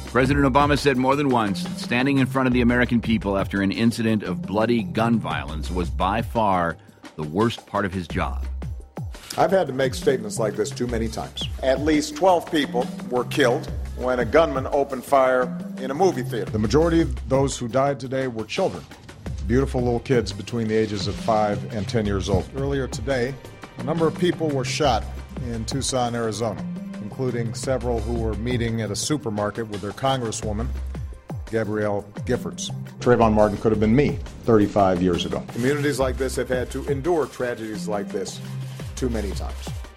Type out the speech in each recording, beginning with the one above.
President Obama said more than once that standing in front of the American people after an incident of bloody gun violence was by far the worst part of his job. I've had to make statements like this too many times. At least 12 people were killed when a gunman opened fire in a movie theater. The majority of those who died today were children, beautiful little kids between the ages of 5 and 10 years old. Earlier today, a number of people were shot in Tucson, Arizona, including several who were meeting at a supermarket with their congresswoman, Gabrielle Giffords. Trayvon Martin could have been me 35 years ago. Communities like this have had to endure tragedies like this too many times.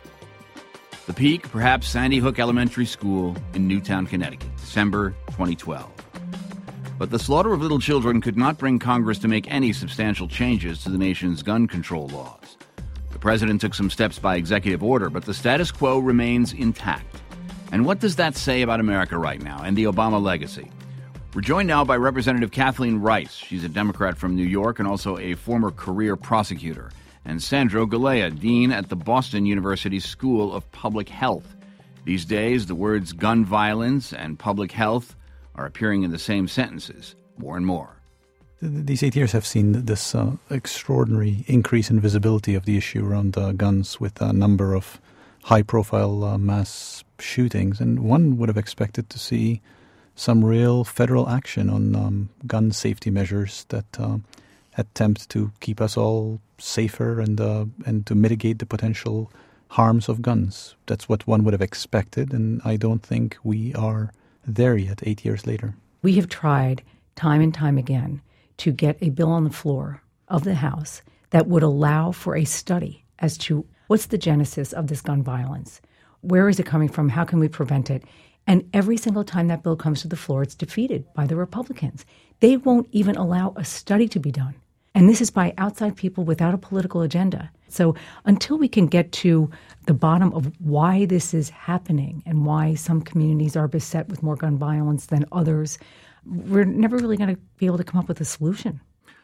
The peak, perhaps Sandy Hook Elementary School in Newtown, Connecticut, December 2012. But the slaughter of little children could not bring Congress to make any substantial changes to the nation's gun control laws. The president took some steps by executive order, but the status quo remains intact. And what does that say about America right now and the Obama legacy? We're joined now by Representative Kathleen Rice. She's a Democrat from New York and also a former career prosecutor. And Sandro Galea, dean at the Boston University School of Public Health. These days, the words gun violence and public health are appearing in the same sentences more and more. These 8 years have seen this extraordinary increase in visibility of the issue around guns with a number of high-profile mass shootings. And one would have expected to see some real federal action on gun safety measures that attempt to keep us all safer and to mitigate the potential harms of guns. That's what one would have expected, and I don't think we are there yet 8 years later. We have tried time and time again to get a bill on the floor of the House that would allow for a study as to what's the genesis of this gun violence. Where is it coming from? How can we prevent it? And every single time that bill comes to the floor, it's defeated by the Republicans. They won't even allow a study to be done. And this is by outside people without a political agenda. So until we can get to the bottom of why this is happening and why some communities are beset with more gun violence than others, we're never really going to be able to come up with a solution.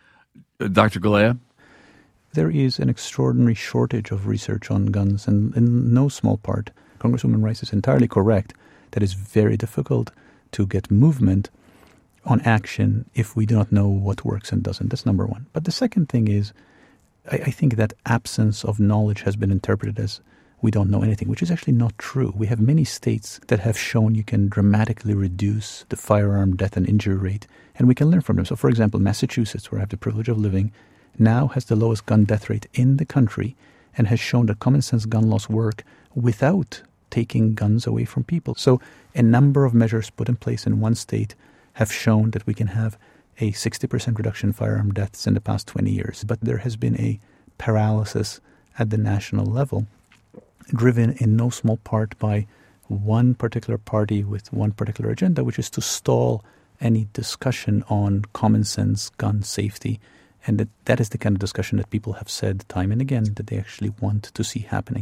Dr. Galea? There is an extraordinary shortage of research on guns, and in no small part, Congresswoman Rice is entirely correct that it's very difficult to get movement on action if we do not know what works and doesn't. That's number one. But the second thing is, I think that absence of knowledge has been interpreted as we don't know anything, which is actually not true. We have many states that have shown you can dramatically reduce the firearm death and injury rate, and we can learn from them. So, for example, Massachusetts, where I have the privilege of living, now has the lowest gun death rate in the country and has shown that common sense gun laws work without taking guns away from people. So a number of measures put in place in one state have shown that we can have a 60% reduction in firearm deaths in the past 20 years. But there has been a paralysis at the national level, driven in no small part by one particular party with one particular agenda, which is to stall any discussion on common sense gun safety. And that is the kind of discussion that people have said time and again that they actually want to see happening.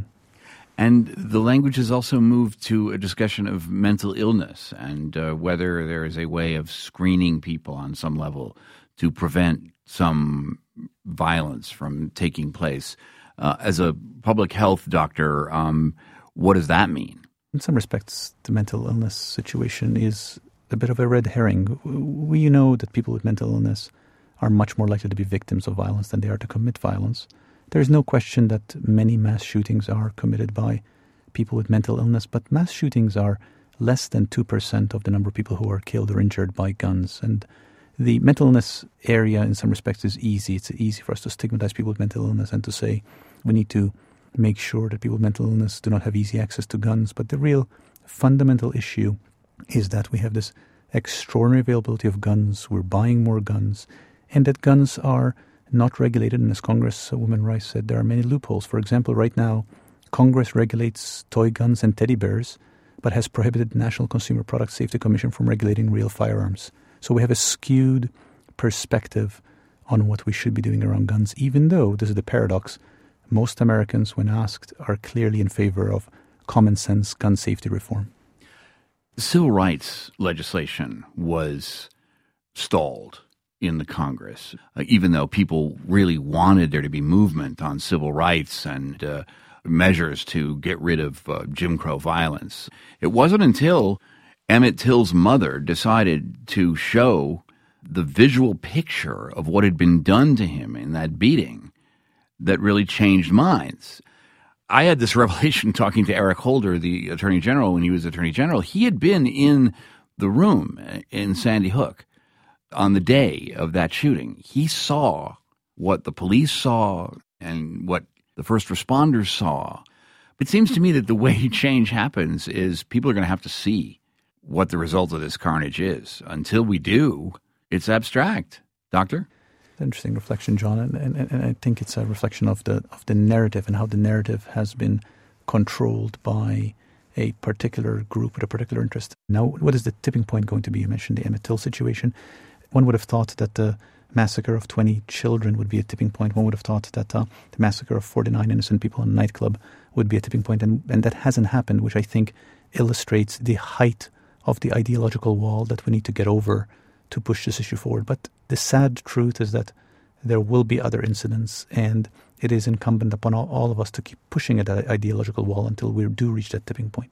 And the language has also moved to a discussion of mental illness and whether there is a way of screening people on some level to prevent some violence from taking place. As a public health doctor, what does that mean? In some respects, the mental illness situation is a bit of a red herring. We know that people with mental illness are much more likely to be victims of violence than they are to commit violence. There is no question that many mass shootings are committed by people with mental illness, but mass shootings are less than 2% of the number of people who are killed or injured by guns. And the mental illness area, in some respects, is easy. It's easy for us to stigmatize people with mental illness and to say we need to make sure that people with mental illness do not have easy access to guns. But the real fundamental issue is that we have this extraordinary availability of guns. We're buying more guns, and that guns are not regulated. And as Congresswoman Rice said, there are many loopholes. For example, right now, Congress regulates toy guns and teddy bears, but has prohibited the National Consumer Product Safety Commission from regulating real firearms. So we have a skewed perspective on what we should be doing around guns, even though, this is the paradox, most Americans, when asked, are clearly in favor of common sense gun safety reform. Civil rights legislation was stalled in the Congress, even though people really wanted there to be movement on civil rights and measures to get rid of Jim Crow violence. It wasn't until Emmett Till's mother decided to show the visual picture of what had been done to him in that beating that really changed minds. I had this revelation talking to Eric Holder, the Attorney General, when he was Attorney General. He had been in the room in Sandy Hook on the day of that shooting. He saw what the police saw and what the first responders saw. It seems to me that the way change happens is people are going to have to see what the result of this carnage is. Until we do, it's abstract. Doctor? Interesting reflection, John, and I think it's a reflection of the narrative and how the narrative has been controlled by a particular group with a particular interest. Now, what is the tipping point going to be? You mentioned the Emmett Till situation. One would have thought that the massacre of 20 children would be a tipping point. One would have thought that the massacre of 49 innocent people in a nightclub would be a tipping point, and that hasn't happened, which I think illustrates the height of the ideological wall that we need to get over to push this issue forward. But the sad truth is that there will be other incidents, and it is incumbent upon all of us to keep pushing at that ideological wall until we do reach that tipping point.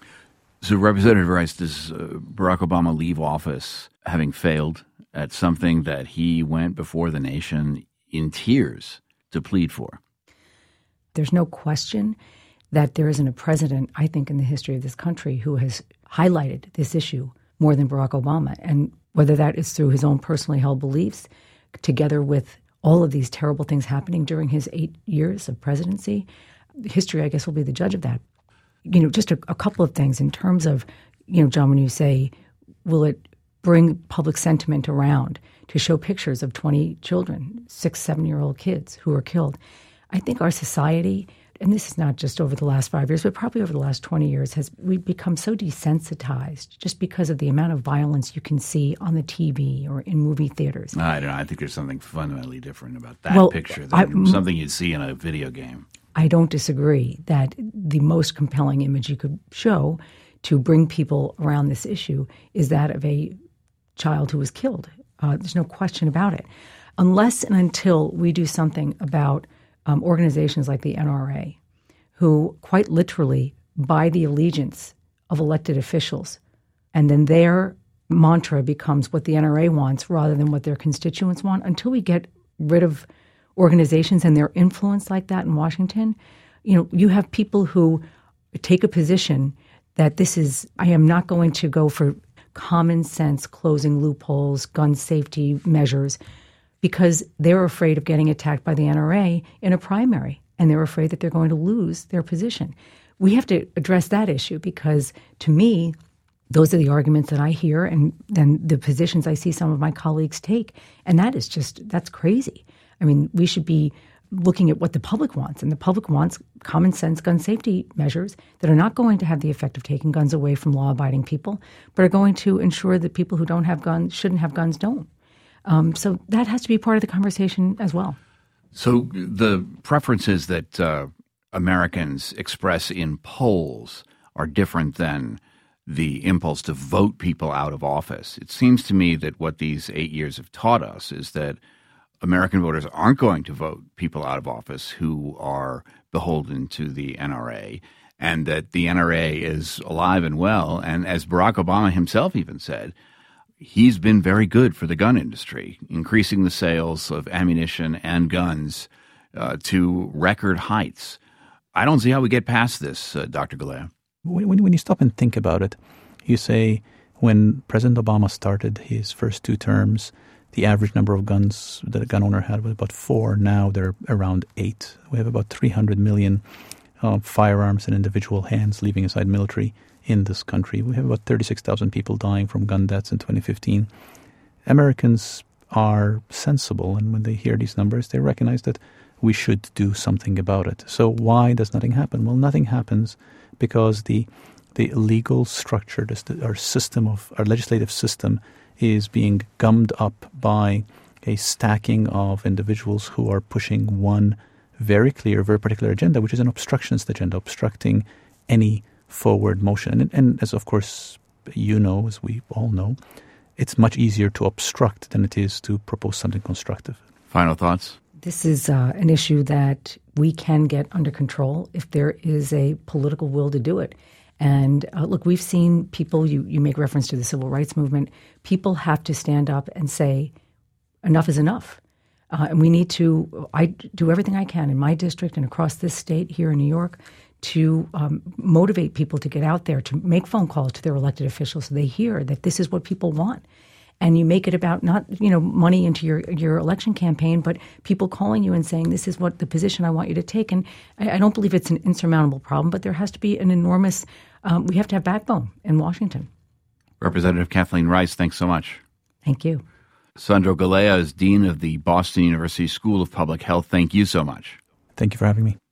So, Representative Rice, does Barack Obama leave office having failed at something that he went before the nation in tears to plead for? There's no question that there isn't a president, I think, in the history of this country who has highlighted this issue more than Barack Obama. And whether that is through his own personally held beliefs, together with all of these terrible things happening during his 8 years of presidency, history, I guess, will be the judge of that. You know, just a couple of things in terms of, you know, John, when you say, will it bring public sentiment around to show pictures of 20 children, 6, 7-year-old kids who are killed? I think our society, and this is not just over the last 5 years, but probably over the last 20 years, we've become so desensitized just because of the amount of violence you can see on the TV or in movie theaters. I don't know. I think there's something fundamentally different about that picture than something you'd see in a video game. I don't disagree that the most compelling image you could show to bring people around this issue is that of a child who was killed. There's no question about it. Unless and until we do something about organizations like the NRA, who quite literally buy the allegiance of elected officials, and then their mantra becomes what the NRA wants rather than what their constituents want. Until we get rid of organizations and their influence like that in Washington, you know, you have people who take a position that I am not going to go for common sense closing loopholes, gun safety measures, because they're afraid of getting attacked by the NRA in a primary, and they're afraid that they're going to lose their position. We have to address that issue because, to me, those are the arguments that I hear and then the positions I see some of my colleagues take, and that's crazy. I mean, we should be looking at what the public wants, and the public wants common sense gun safety measures that are not going to have the effect of taking guns away from law-abiding people, but are going to ensure that people who don't have guns, shouldn't have guns, don't. So that has to be part of the conversation as well. So the preferences that Americans express in polls are different than the impulse to vote people out of office. It seems to me that what these 8 years have taught us is that American voters aren't going to vote people out of office who are beholden to the NRA, and that the NRA is alive and well. And as Barack Obama himself even said, he's been very good for the gun industry, increasing the sales of ammunition and guns to record heights. I don't see how we get past this, Dr. Galea. When you stop and think about it, you say when President Obama started his first 2 terms, the average number of guns that a gun owner had was about 4. Now they're around 8. We have about 300 million firearms in individual hands, leaving aside military, in this country. We have about 36,000 people dying from gun deaths in 2015. Americans are sensible, and when they hear these numbers, they recognize that we should do something about it. So why does nothing happen? Well, nothing happens because the legal structure, our legislative system, is being gummed up by a stacking of individuals who are pushing one very clear, very particular agenda, which is an obstructionist agenda, obstructing any forward motion. And as of course you know, as we all know, it's much easier to obstruct than it is to propose something constructive. Final thoughts? This is an issue that we can get under control if there is a political will to do it. And look, we've seen people, you make reference to the civil rights movement, people have to stand up and say, enough is enough. And we need to, I do everything I can in my district and across this state here in New York to motivate people to get out there, to make phone calls to their elected officials so they hear that this is what people want. And you make it about not, money into your election campaign, but people calling you and saying, this is what the position I want you to take. And I don't believe it's an insurmountable problem, but there has to be an enormous, we have to have backbone in Washington. Representative Kathleen Rice, thanks so much. Thank you. Sandro Galea is Dean of the Boston University School of Public Health. Thank you so much. Thank you for having me.